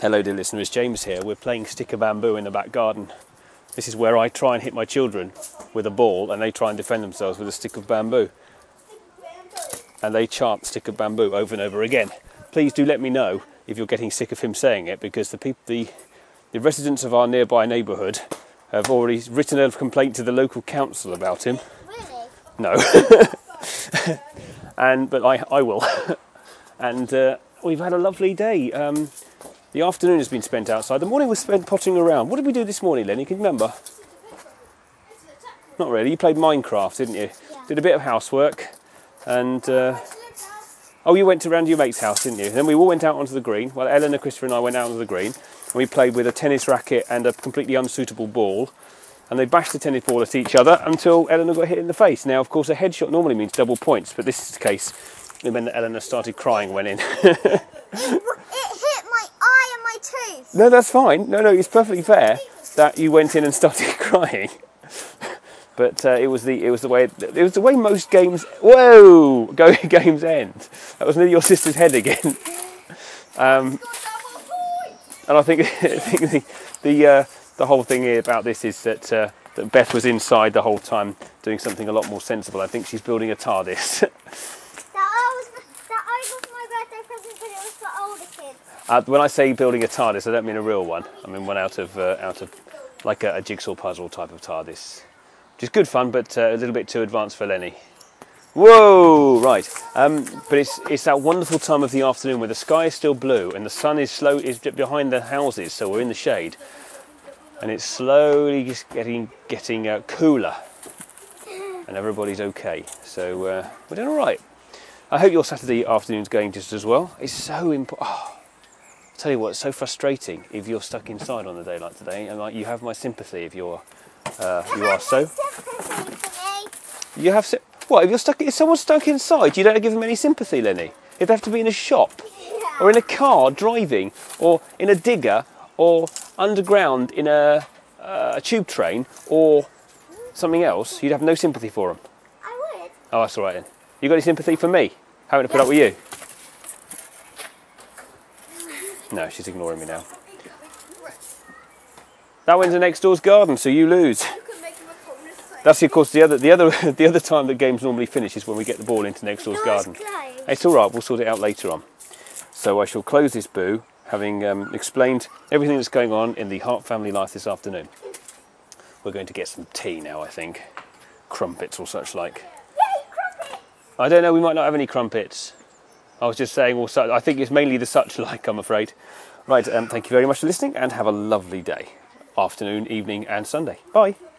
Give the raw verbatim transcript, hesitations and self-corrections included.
Hello dear listeners, James here. We're playing stick of bamboo in the back garden. This is where I try and hit my children with a ball and they try and defend themselves with a stick of bamboo. And they chant stick of bamboo over and over again. Please do let me know if you're getting sick of him saying it, because the people, the, the residents of our nearby neighbourhood have already written a complaint to the local council about him. Really? No. and But I, I will. and uh, we've had a lovely day. Um, The afternoon has been spent outside. The morning was spent pottering around. What did we do this morning, Lenny? Can you remember? Not really. You played Minecraft, didn't you? Yeah. Did a bit of housework. And, uh, oh, you went around your mate's house, didn't you? Then we all went out onto the green. Well, Eleanor, Christopher and I went out onto the green. And we played with a tennis racket and a completely unsuitable ball. And they bashed the tennis ball at each other until Eleanor got hit in the face. Now, of course, a headshot normally means double points. But this is the case. It meant that Eleanor started crying when in. No, that's fine. No, no, it's perfectly fair that you went in and started crying. But uh, it was the it was the way it was the way most games. Whoa, go games end. That was near your sister's head again. Um, and I think I think the the uh, the whole thing here about this is that uh, that Beth was inside the whole time doing something a lot more sensible. I think she's building a TARDIS. Uh, when I say building a TARDIS, I don't mean a real one. I mean one out of uh, out of like a, a jigsaw puzzle type of TARDIS, which is good fun, but uh, a little bit too advanced for Lenny. Whoa, right. Um, but it's it's that wonderful time of the afternoon where the sky is still blue and the sun is slow is behind the houses, so we're in the shade, and it's slowly just getting getting uh, cooler, and everybody's okay. So uh, we're doing all right. I hope your Saturday afternoon's going just as well. It's so important. Oh. I'll tell you what, it's so frustrating if you're stuck inside on a day like today, and like you have my sympathy if you're, uh, you are so. You have si what? If you're stuck, if someone's stuck inside, you don't give them any sympathy, Lenny. If they have to be in a shop, or in a car driving, or in a digger, or underground in a, uh, a tube train, or something else, you'd have no sympathy for them. I would. Oh, that's all right then. You got any sympathy for me? Having to put up with you? No, she's ignoring me now. That went to next door's garden, so you lose. That's of course the other the other the other time the games normally finish is when we get the ball into next door's garden. It's all right. We'll sort it out later on. So I shall close this boo, having um, explained everything that's going on in the Hart family life this afternoon. We're going to get some tea now, I think, crumpets or such like. I don't know. We might not have any crumpets. I was just saying, also, I think it's mainly the such like, I'm afraid. Right, um, thank you very much for listening and have a lovely day. Afternoon, evening and Sunday. Bye.